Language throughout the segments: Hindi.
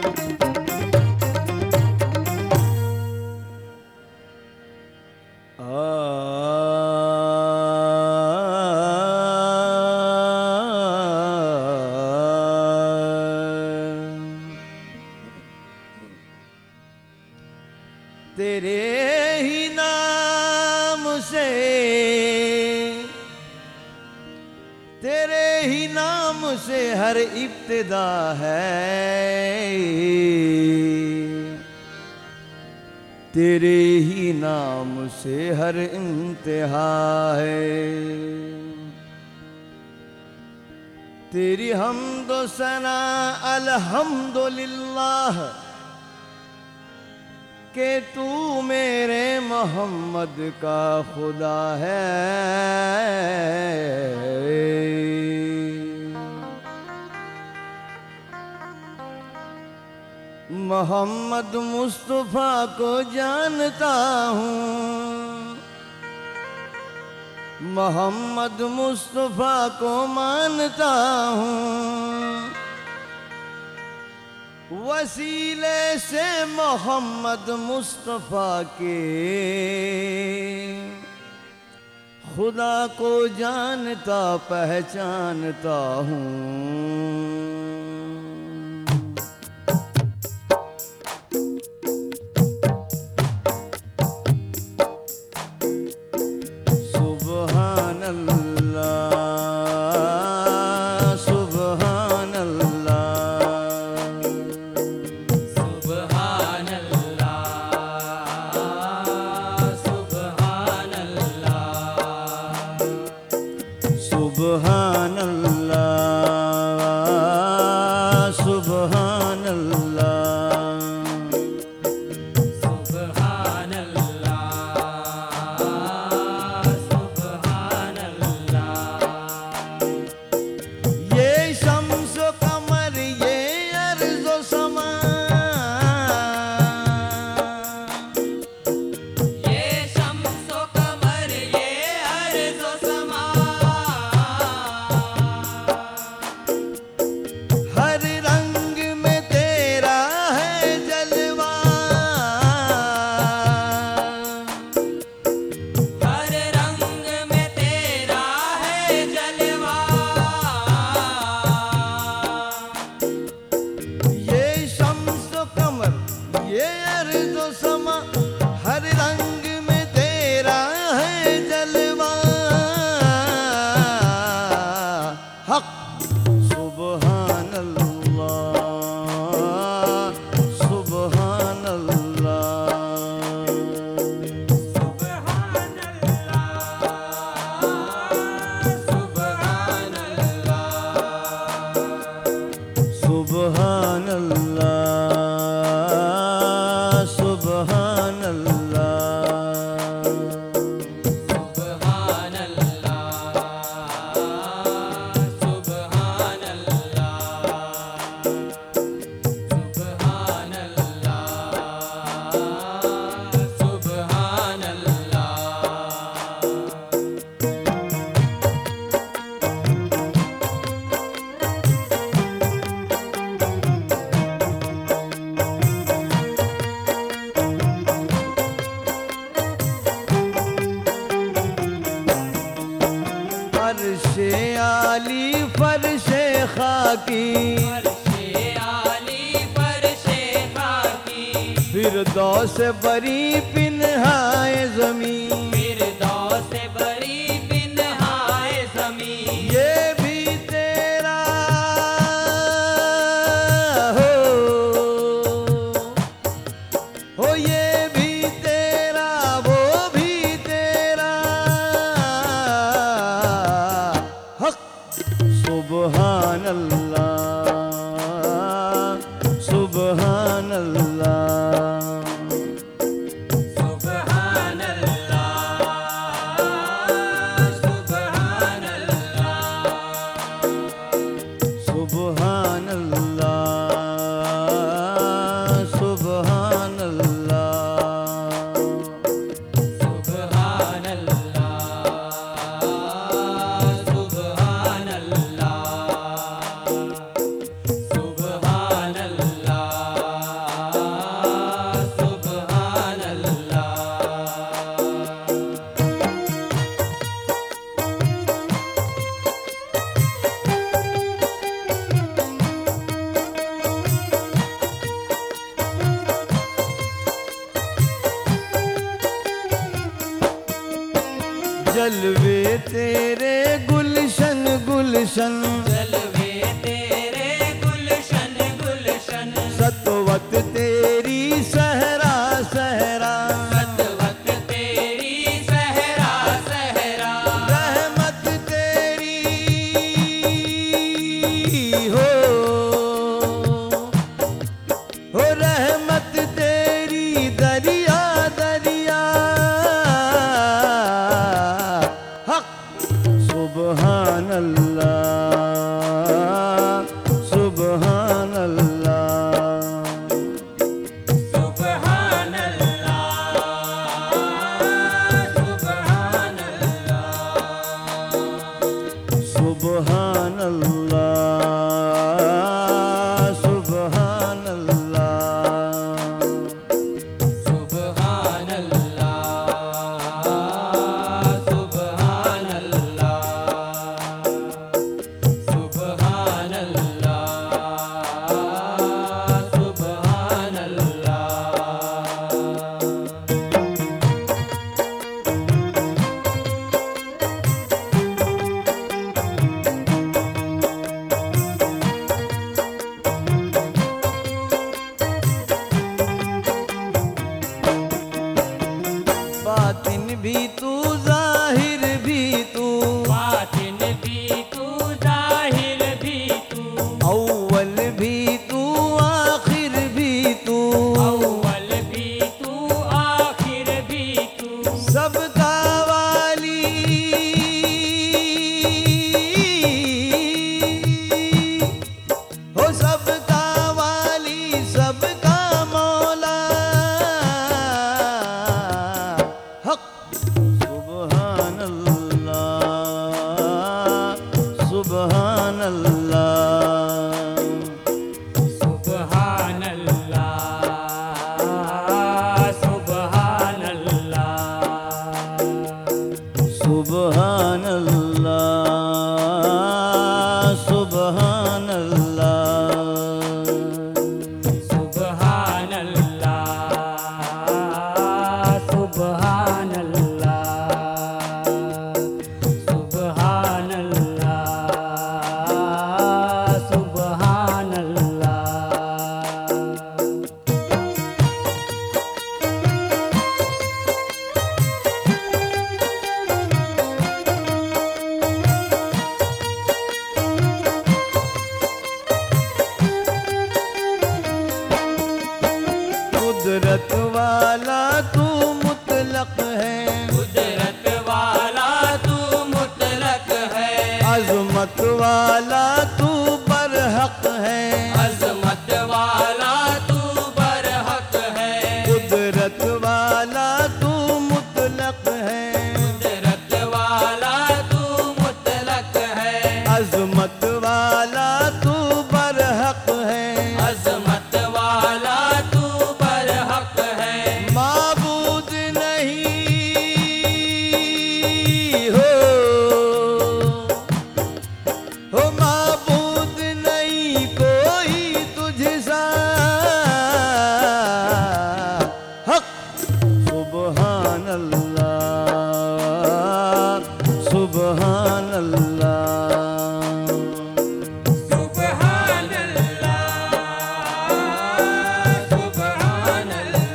तेरे ही नाम से, तेरे ही नाम से हर इब्तिदा है, तेरे ही नाम से हर इंतहा है। तेरी हम्दो सना अल्हम्दुलिल्लाह कि तू मेरे मोहम्मद का खुदा है। मोहम्मद मुस्तफ़ा को जानता हूँ, मोहम्मद मुस्तफ़ा को मानता हूँ, वसीले से मोहम्मद मुस्तफ़ा के खुदा को जानता पहचानता हूँ। सुभान अल्लाह, सुभान अल्लाह, सुभान अल्लाह, सुभान अल्लाह। ये शम्स कमर ये अर्ज़ समा, ये शम्स कमर ये अर्ज़ समा, हर रंग में तेरा है जलवा, हर रंग में तेरा है जलवा। ये शम्स कमर ये अर्ज़ समा, हर रंग में तेरा है जलवा। हक सुभान अल्लाह, सुभान अल्लाह, सुभान अल्लाह, सुभान अल्लाह, सुभान अल्लाह, सुभान अल्लाह, सुभान अल्लाह, सुभान अल्लाह, सुभान अल्लाह। फर्शे आली फर्शे खाकी, फर्शे आली फर्शे खाकी, फिरदौस बरी पिन्हाए ज़मीं। फिरदौस बरी पिन्हाए ज़मीं। ये भी तेरा हो ये भी तेरा वो भी तेरा। हक सुभान अल्लाह, सुभान अल्लाह, सुभान अल्लाह, सुभान अल्लाह, सुभान अल्लाह, सुभान अल्लाह, सुभान अल्लाह, सुभान अल्लाह, सुभान अल्लाह, जलवे तेरे गुलशन गुलशन, जलवे तेरे गुलशन गुलशन, सतवत तेरी सहरा सहरा, सतवत तेरी सहरा सहरा, रहमत तेरी हो रहमत तेरी दरिया दरिया, हक सुबहान अल्लाह सुबहान अल्लाह, सुबहान अल्लाह सुबहान अल्लाह, सुबहान अल्लाह सुबहान अल्लाह, सुबहान अल्लाह सुबहान अल्लाह, सुबहान अल्लाह सुबहान अल्लाह। बातिन भी तू जाहिर भी तू, बातिन भी तू जाहिर भी तू, अव्वल भी तू आखिर भी तू, अव्वल भी तू आखिर भी तू, सबका वाली हो, सबका वाली सबका मौला, हक सुबहान अल्लाह सुबहान अल्लाह, सुबहान अल्लाह सुबहान अल्लाह, सुबहान अल्लाह सुबहान अल्लाह, सुबहान अल्लाह सुबहान अल्लाह, सुबहान अल्लाह सुबहान अल्लाह। कुदरत वाला तू मुतलक है, कुदरत वाला तू मुतलक है, अजमत वाला तू बरहक है, अजमत वाला तू बरहक है, कुदरत वाला तू मुतलक है, कुदरत वाला तू मुतलक है, अजमत वाला तू बरहक है, अजमत वाला तू बरहक है, माबूद नहीं हो माबूद नहीं कोई तुझसा, हक सुबहान अल्लाह सुबहान अल्लाह, सुबहान अल्लाह सुबहान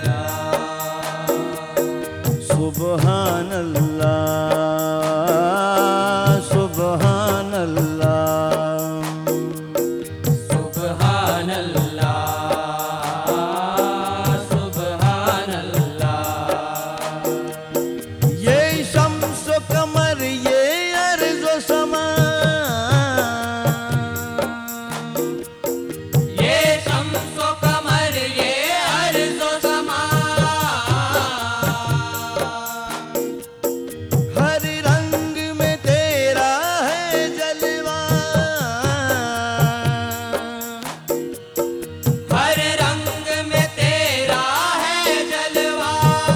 अल्लाह, सुबहान अल्लाह सुबहान अल्लाह, सुबहान अल्लाह सुबहान अल्लाह। ये शम्स कमर ये अर्ज़ समा, ये शम्स कमर ये अर्ज़ समा, हर रंग में तेरा है जलवा, हर रंग में तेरा है जलवा,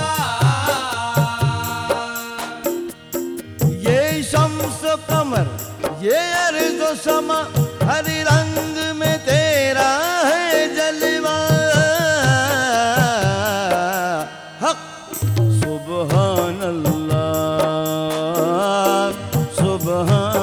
ये शम्स कमर ये अर्ज़ समा, हर रंग में तेरा है जलवा, हक सुबहान अल्लाह कहाँ